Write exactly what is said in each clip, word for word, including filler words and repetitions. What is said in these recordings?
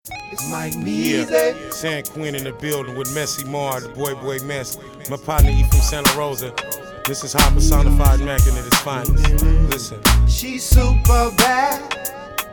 It's Mike Measy. Yeah, San Quinn in the building with Messy Mar, the boy boy mess. My partner E from Santa Rosa. This is how personified Mackin at its finest. Listen. She's super bad.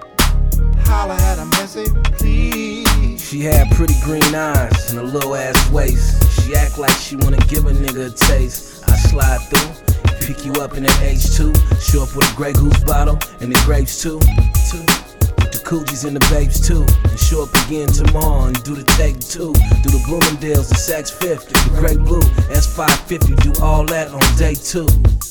Holla at a Messy, please. She had pretty green eyes and a little ass waist. She act like she wanna give a nigga a taste. I slide through, pick you up in that H two. Show up with a Grey Goose bottle and the grapes too. Two. With the coogies and the babes too. And show up again tomorrow and do the take two. Do the Bloomingdale's, the Saks Fifth, the Grey Blue, S five fifty. Do all that on day two.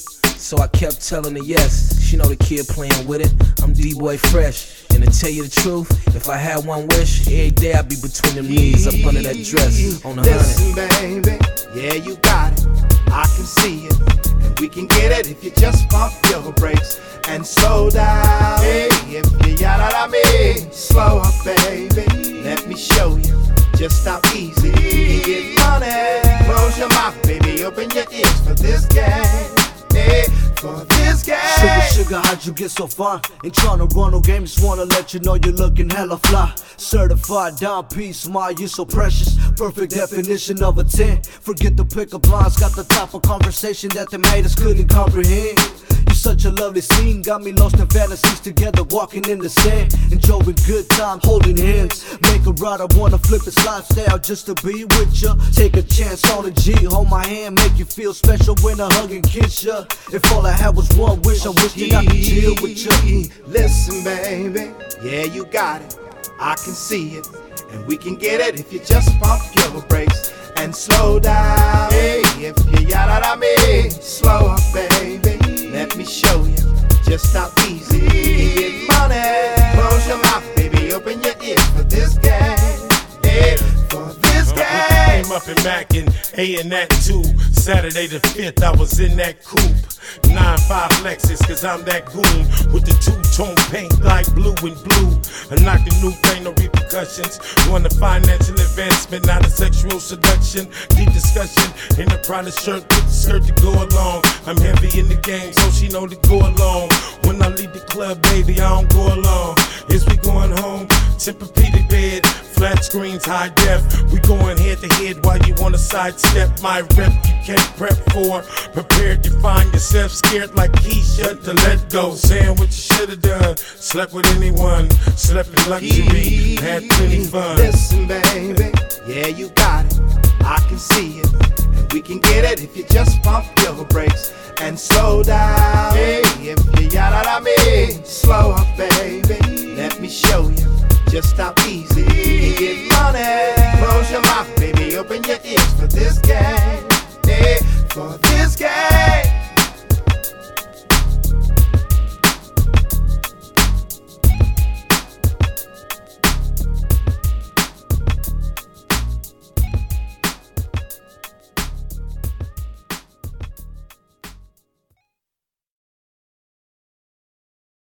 So I kept telling her yes. She know the kid playing with it. I'm D-Boy Fresh. And to tell you the truth, if I had one wish, every day I'd be between them knees, up under that dress, on the Listen, hundred. baby, yeah, you got it. I can see it, and we can get it if you just pump your brakes and slow down. Hey, if you yada da me, slow up, baby. Let me show you just how easy you can get money. Close your mouth, baby, open your ears for this game. Hey, for this game. Sugar, sugar, how'd you get so far? Ain't tryna run no game, just wanna let you know you're looking hella fly. Certified down piece, smile, you so precious. Perfect definition of a ten. Forget the pickup lines, got the type of conversation that the haters couldn't comprehend. You're such a lovely scene, got me lost in fantasies together, walking in the sand. Enjoying good time, holding hands. Make a ride, I wanna flip it, slide style just to be with ya. Take a chance on a G, hold my hand, make you feel special when I hug and kiss ya. If all I had was one wish, I wish that I could chill with you. Listen, baby, yeah, you got it. I can see it, and we can get it if you just pump your brakes and slow down. Hey, if you yada da me, slow up, baby. Let me show you just how easy you can get money. Close your mouth, baby, open your ears for this game. Hey, for this game. Came up in Mackin, A and that too. Saturday the fifth, I was in that coupe. nine five Lexus, cause I'm that goon. With the two-tone paint like blue and blue. I knock the new thing, no repercussions. Want a financial advancement, not a sexual seduction. Deep discussion in a Prada shirt with the skirt to go along. I'm heavy in the game, so she know to go along. When I leave the club, baby, I don't go along. Is we going home? Tempur-Pedic bed, flat screens, high def. We going head to head while you wanna sidestep my rep. You can't prep for. Prepared to find yourself scared like Keisha to let go. Saying what you should've done. Slept with anyone. Slept in luxury. Had plenty fun. Listen, baby, yeah, you got it. I can see it, and we can get it if you just pump your brakes and slow down. Hey, if you yada da me, slow up, baby. Let me show you just how easy you can get money. Close your mouth, baby, open your ears for this game.